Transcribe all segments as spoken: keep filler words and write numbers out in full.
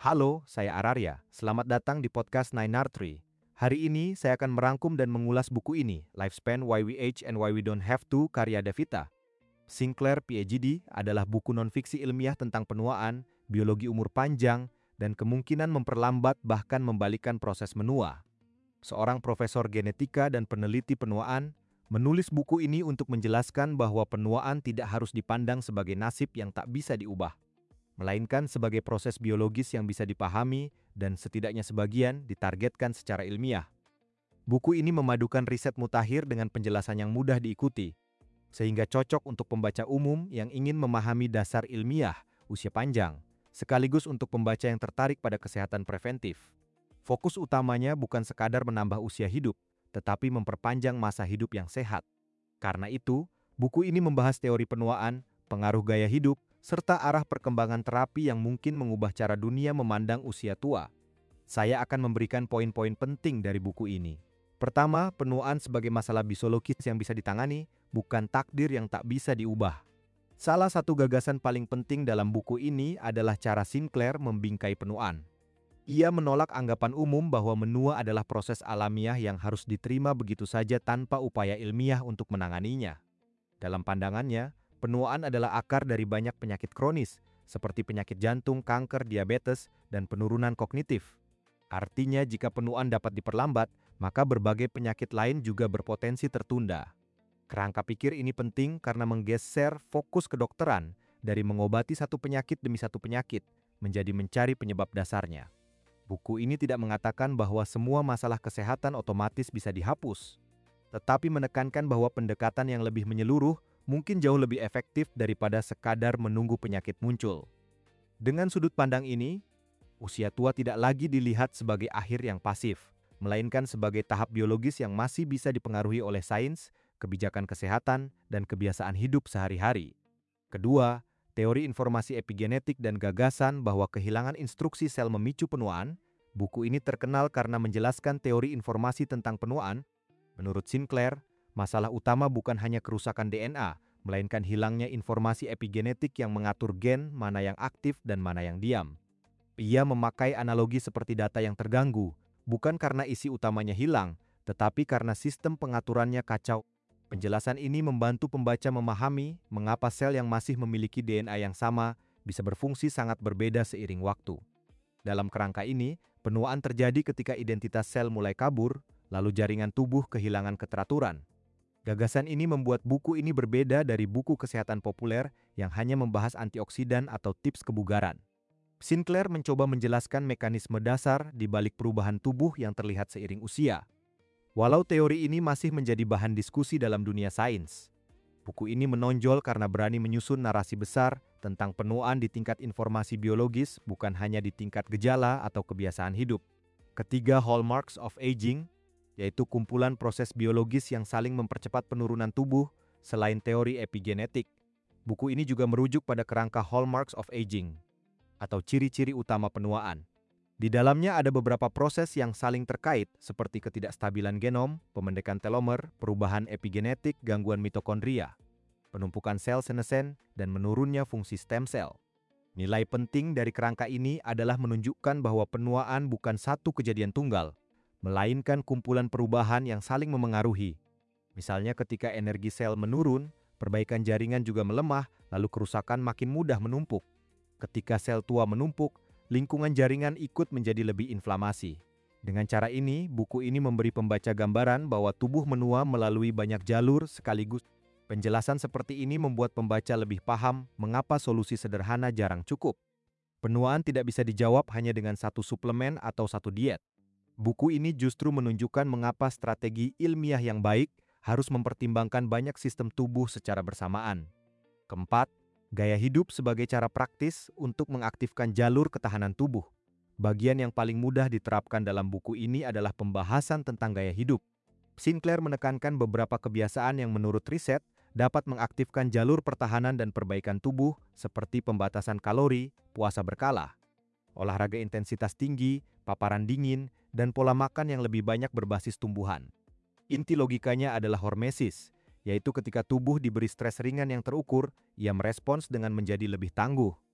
Halo, saya Ararya. Selamat datang di podcast Nine R Tree. Hari ini saya akan merangkum dan mengulas buku ini, Lifespan Why We Age and Why We Don't Have to, karya Devita. Sinclair P H D adalah buku non-fiksi ilmiah tentang penuaan, biologi umur panjang, dan kemungkinan memperlambat bahkan membalikkan proses menua. Seorang profesor genetika dan peneliti penuaan menulis buku ini untuk menjelaskan bahwa penuaan tidak harus dipandang sebagai nasib yang tak bisa diubah, melainkan sebagai proses biologis yang bisa dipahami dan setidaknya sebagian ditargetkan secara ilmiah. Buku ini memadukan riset mutakhir dengan penjelasan yang mudah diikuti, sehingga cocok untuk pembaca umum yang ingin memahami dasar ilmiah usia panjang, sekaligus untuk pembaca yang tertarik pada kesehatan preventif. Fokus utamanya bukan sekadar menambah usia hidup, tetapi memperpanjang masa hidup yang sehat. Karena itu, buku ini membahas teori penuaan, pengaruh gaya hidup, serta arah perkembangan terapi yang mungkin mengubah cara dunia memandang usia tua. Saya akan memberikan poin-poin penting dari buku ini. Pertama, penuaan sebagai masalah biologis yang bisa ditangani, bukan takdir yang tak bisa diubah. Salah satu gagasan paling penting dalam buku ini adalah cara Sinclair membingkai penuaan. Ia menolak anggapan umum bahwa menua adalah proses alamiah yang harus diterima begitu saja tanpa upaya ilmiah untuk menanganinya. Dalam pandangannya, penuaan adalah akar dari banyak penyakit kronis, seperti penyakit jantung, kanker, diabetes, dan penurunan kognitif. Artinya, jika penuaan dapat diperlambat, maka berbagai penyakit lain juga berpotensi tertunda. Kerangka pikir ini penting karena menggeser fokus kedokteran dari mengobati satu penyakit demi satu penyakit menjadi mencari penyebab dasarnya. Buku ini tidak mengatakan bahwa semua masalah kesehatan otomatis bisa dihapus, tetapi menekankan bahwa pendekatan yang lebih menyeluruh mungkin jauh lebih efektif daripada sekadar menunggu penyakit muncul. Dengan sudut pandang ini, usia tua tidak lagi dilihat sebagai akhir yang pasif, melainkan sebagai tahap biologis yang masih bisa dipengaruhi oleh sains, kebijakan kesehatan, dan kebiasaan hidup sehari-hari. Kedua, teori informasi epigenetik dan gagasan bahwa kehilangan instruksi sel memicu penuaan. Buku ini terkenal karena menjelaskan teori informasi tentang penuaan. Menurut Sinclair, masalah utama bukan hanya kerusakan D N A, melainkan hilangnya informasi epigenetik yang mengatur gen mana yang aktif dan mana yang diam. Ia memakai analogi seperti data yang terganggu, bukan karena isi utamanya hilang, tetapi karena sistem pengaturannya kacau. Penjelasan ini membantu pembaca memahami mengapa sel yang masih memiliki D N A yang sama bisa berfungsi sangat berbeda seiring waktu. Dalam kerangka ini, penuaan terjadi ketika identitas sel mulai kabur, lalu jaringan tubuh kehilangan keteraturan. Gagasan ini membuat buku ini berbeda dari buku kesehatan populer yang hanya membahas antioksidan atau tips kebugaran. Sinclair mencoba menjelaskan mekanisme dasar di balik perubahan tubuh yang terlihat seiring usia. Walau teori ini masih menjadi bahan diskusi dalam dunia sains, buku ini menonjol karena berani menyusun narasi besar tentang penuaan di tingkat informasi biologis, bukan hanya di tingkat gejala atau kebiasaan hidup. Ketiga hallmarks of aging, yaitu kumpulan proses biologis yang saling mempercepat penurunan tubuh selain teori epigenetik. Buku ini juga merujuk pada kerangka hallmarks of aging, atau ciri-ciri utama penuaan. Di dalamnya ada beberapa proses yang saling terkait, seperti ketidakstabilan genom, pemendekan telomer, perubahan epigenetik, gangguan mitokondria, penumpukan sel senescen, dan menurunnya fungsi stem cell. Nilai penting dari kerangka ini adalah menunjukkan bahwa penuaan bukan satu kejadian tunggal, melainkan kumpulan perubahan yang saling memengaruhi. Misalnya ketika energi sel menurun, perbaikan jaringan juga melemah, lalu kerusakan makin mudah menumpuk. Ketika sel tua menumpuk, lingkungan jaringan ikut menjadi lebih inflamasi. Dengan cara ini, buku ini memberi pembaca gambaran bahwa tubuh menua melalui banyak jalur sekaligus. Penjelasan seperti ini membuat pembaca lebih paham mengapa solusi sederhana jarang cukup. Penuaan tidak bisa dijawab hanya dengan satu suplemen atau satu diet. Buku ini justru menunjukkan mengapa strategi ilmiah yang baik harus mempertimbangkan banyak sistem tubuh secara bersamaan. Keempat, gaya hidup sebagai cara praktis untuk mengaktifkan jalur ketahanan tubuh. Bagian yang paling mudah diterapkan dalam buku ini adalah pembahasan tentang gaya hidup. Sinclair menekankan beberapa kebiasaan yang menurut riset dapat mengaktifkan jalur pertahanan dan perbaikan tubuh seperti pembatasan kalori, puasa berkala, olahraga intensitas tinggi, paparan dingin, dan pola makan yang lebih banyak berbasis tumbuhan. Inti logikanya adalah hormesis, yaitu ketika tubuh diberi stres ringan yang terukur, ia merespons dengan menjadi lebih tangguh.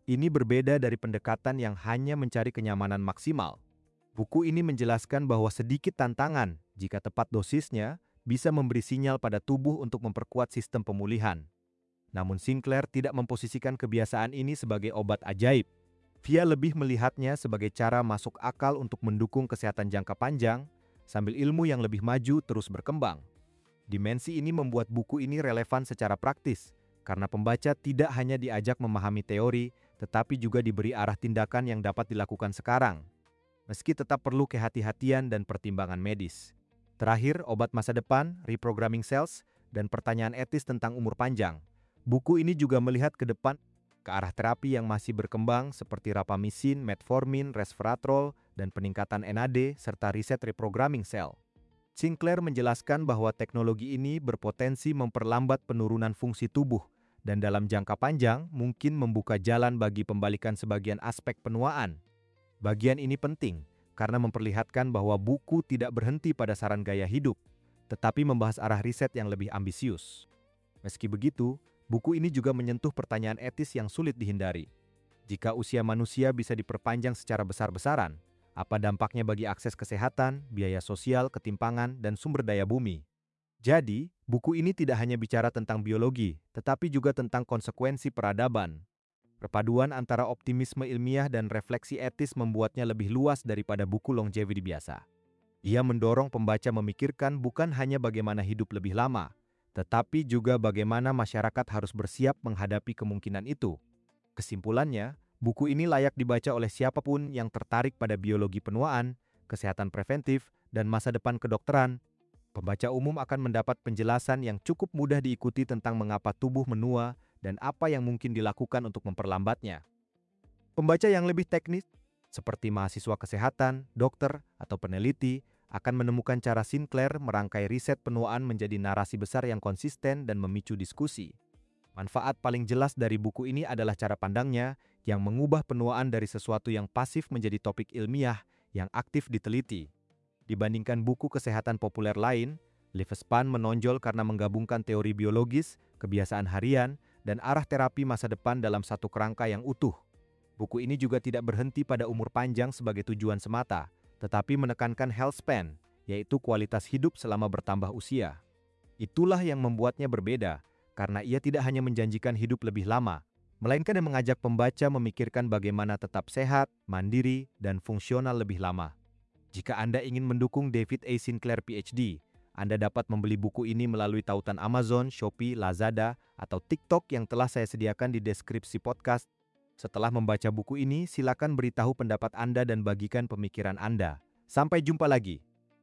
Ini berbeda dari pendekatan yang hanya mencari kenyamanan maksimal. Buku ini menjelaskan bahwa sedikit tantangan, jika tepat dosisnya, bisa memberi sinyal pada tubuh untuk memperkuat sistem pemulihan. Namun Sinclair tidak memposisikan kebiasaan ini sebagai obat ajaib. Dia lebih melihatnya sebagai cara masuk akal untuk mendukung kesehatan jangka panjang, sambil ilmu yang lebih maju terus berkembang. Dimensi ini membuat buku ini relevan secara praktis, karena pembaca tidak hanya diajak memahami teori, tetapi juga diberi arah tindakan yang dapat dilakukan sekarang, meski tetap perlu kehati-hatian dan pertimbangan medis. Terakhir, obat masa depan, reprogramming cells, dan pertanyaan etis tentang umur panjang. Buku ini juga melihat ke depan ke arah terapi yang masih berkembang seperti rapamisin, metformin, resveratrol, dan peningkatan N A D serta riset reprogramming cell. Sinclair menjelaskan bahwa teknologi ini berpotensi memperlambat penurunan fungsi tubuh dan dalam jangka panjang mungkin membuka jalan bagi pembalikan sebagian aspek penuaan. Bagian ini penting karena memperlihatkan bahwa buku tidak berhenti pada saran gaya hidup, tetapi membahas arah riset yang lebih ambisius. Meski begitu, buku ini juga menyentuh pertanyaan etis yang sulit dihindari. Jika usia manusia bisa diperpanjang secara besar-besaran, apa dampaknya bagi akses kesehatan, biaya sosial, ketimpangan, dan sumber daya bumi? Jadi, buku ini tidak hanya bicara tentang biologi, tetapi juga tentang konsekuensi peradaban. Perpaduan antara optimisme ilmiah dan refleksi etis membuatnya lebih luas daripada buku longevity biasa. Ia mendorong pembaca memikirkan bukan hanya bagaimana hidup lebih lama, tetapi juga bagaimana masyarakat harus bersiap menghadapi kemungkinan itu. Kesimpulannya, buku ini layak dibaca oleh siapapun yang tertarik pada biologi penuaan, kesehatan preventif, dan masa depan kedokteran. Pembaca umum akan mendapat penjelasan yang cukup mudah diikuti tentang mengapa tubuh menua dan apa yang mungkin dilakukan untuk memperlambatnya. Pembaca yang lebih teknis, seperti mahasiswa kesehatan, dokter, atau peneliti, akan menemukan cara Sinclair merangkai riset penuaan menjadi narasi besar yang konsisten dan memicu diskusi. Manfaat paling jelas dari buku ini adalah cara pandangnya yang mengubah penuaan dari sesuatu yang pasif menjadi topik ilmiah yang aktif diteliti. Dibandingkan buku kesehatan populer lain, Lifespan menonjol karena menggabungkan teori biologis, kebiasaan harian, dan arah terapi masa depan dalam satu kerangka yang utuh. Buku ini juga tidak berhenti pada umur panjang sebagai tujuan semata, tetapi menekankan health span, yaitu kualitas hidup selama bertambah usia. Itulah yang membuatnya berbeda, karena ia tidak hanya menjanjikan hidup lebih lama, melainkan yang mengajak pembaca memikirkan bagaimana tetap sehat, mandiri, dan fungsional lebih lama. Jika Anda ingin mendukung David A. Sinclair P H D, Anda dapat membeli buku ini melalui tautan Amazon, Shopee, Lazada, atau TikTok yang telah saya sediakan di deskripsi podcast. Setelah membaca buku ini, silakan beritahu pendapat Anda dan bagikan pemikiran Anda. Sampai jumpa lagi.